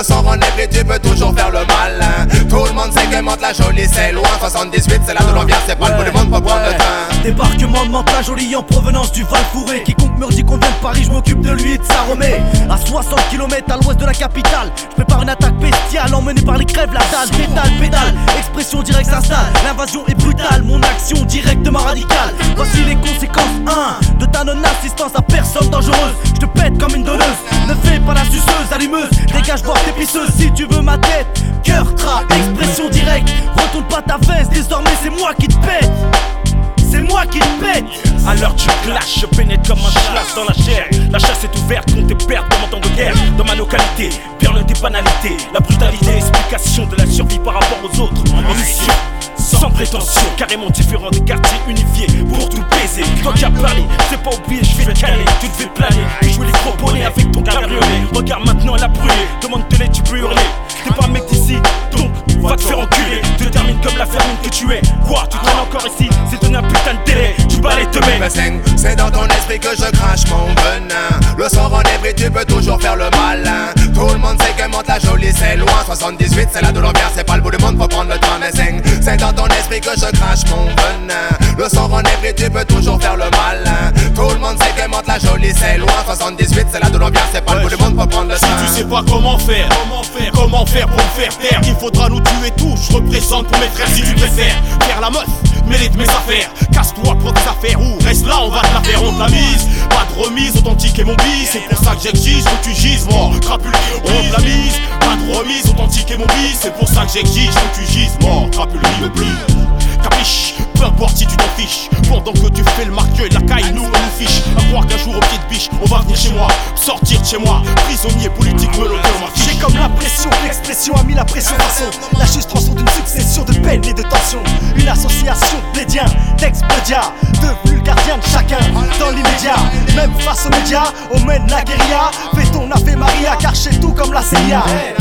son renèvre, tu peux toujours faire le malin. Tout le monde sait que Mantes-la-Jolie c'est loin. 78 c'est là de l'on vient, c'est pas le bout du monde, faut prendre le train. Débarquement de Mantes-la-Jolie en provenance du Val-Fouré. Quiconque me dit qu'on vient de Paris, je m'occupe de lui et de sa remée. À 60 km à l'ouest de la capitale, je prépare une attaque bestiale, emmenée par les crèves, la dalle, pédale, expression directe s'installe. L'invasion est brutale, mon action directement radicale. Voici les conséquences, 1 de ta non-assistance à personne dangereuse. Je te pète comme une donneuse, ne fais pas la suceuse, allumeuse. Dégage voir tes pisseuses si tu veux ma tête. Cœur, expression directe. Retourne pas ta veste, désormais c'est moi qui te pète. C'est moi qui te pète. À l'heure du clash, je pénètre comme un chasse dans la chair. La chasse est ouverte, compte tes pertes dans mon temps de guerre. Dans ma localité, bien loin des banalités. La brutalité, explication de la survie par rapport aux autres. Mission, sans prétention, carrément différent des quartiers unifiés pour tout baiser. Toi qui as parlé, c'est pas oublié, je vais te caler. Tu devais planer, jouer les gros bonnets avec ton cabriolet. Regarde maintenant, elle a brûlé, demande de l'aide, tu peux hurler. T'es pas un mec d'ici, donc va te faire enculer. Tu te termines comme la fermine que tu es. Quoi, tu traînes encore ici, c'est donner un putain de délai. Tu balais te mets. C'est dans ton esprit que je crache mon venin. Le sort en ébris, tu peux toujours faire le malin. Tout le monde sait que Mantes-la-Jolie c'est loin. 78 c'est là de l'on vient, c'est pas le bout du monde, faut prendre le train. C'est dans ton esprit que je crache mon venin. Le sort en ébris, tu peux toujours faire le malin. Tout le monde sait que Mantes-la-Jolie c'est loin. 78 c'est là de l'on vient, c'est pas le bout du monde, faut prendre le train. Si tu sais pas comment faire pour me faire taire, il faudra nous tuer tous. Je représente pour mes frères si tu préfères faire la meuf, mêlée de mes affaires. Casse-toi pour tes affaires ou reste là, on va te la faire, on te la mise. Pas de remise, authentique est mon bis. C'est pour ça que j'exige que tu gises, mort, crapule, on te la mise. Pas de remise, authentique est mon bis. C'est pour ça que j'exige que tu gises, mort, crapule, le plus. Capiche, peu importe si tu t'en fiches. Pendant que tu fais le marqueur, la caille nous on nous fiche. À croire qu'un jour au pied de biche, on va venir chez moi, sortir de chez moi. Prisonnier politique, me l'auteur m'affiche. J'ai comme l'impression que l'expression a mis la pression façon. La frustration d'une succession de peines et de tensions. Une association plédiens, d'ex-pédias, devenus le gardien de chacun. Dans l'immédiat, même face aux médias, on mène la guérilla. Fais ton Ave Maria, car chez tout comme la CIA.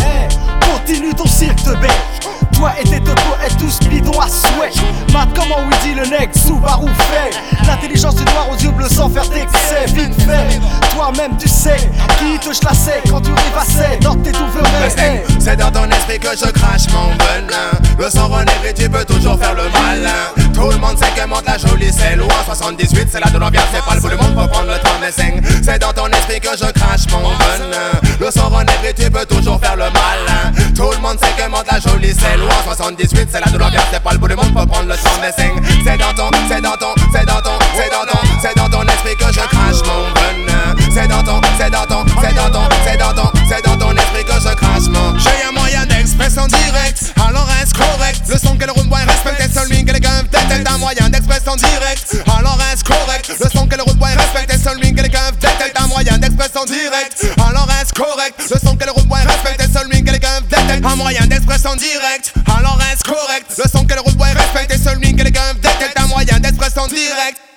Continue ton cirque de bête. Toi et tes deux poètes tous bidons à souhait. Mat comment oui dit le nec, Subaru fait. L'intelligence du noir aux yeux bleus sans faire d'excès. Vite fait, toi-même tu sais qui te chlassait quand tu rêvassais dans tes douverais. C'est dans ton esprit que je crache mon venin. Le sang renèvre, tu peux toujours faire le malin. Tout le monde sait que Mantes-la-Jolie c'est loin. 78 c'est là de l'on vient, c'est pas le bout du monde, faut prendre le temps. C'est dans ton esprit que je crache mon venin. Le sang renèvre, tu peux toujours faire le malin. Tout le monde sait que Mantes-la-Jolie c'est loin. 78 c'est là de l'on vient, c'est pas le bout du monde, faut prendre le temps. C'est dans ton esprit que je crache mon venin. C'est dans ton esprit que je crache mon. J'ai un moyen d'expression directe, alors reste correct. Le son que le route boy respecte, celui que les gars peut-être un moyen d'expression directe, alors reste correct. Le son que le route boy respecte, celui que les gars peut-être un moyen d'expression directe, alors reste correct. Le son que le route boy respecte, celui que les gars peut-être un moyen d'expression directe, alors reste correct. Le son que le route boy respecte, celui que les gars peut-être un moyen d'expression directe.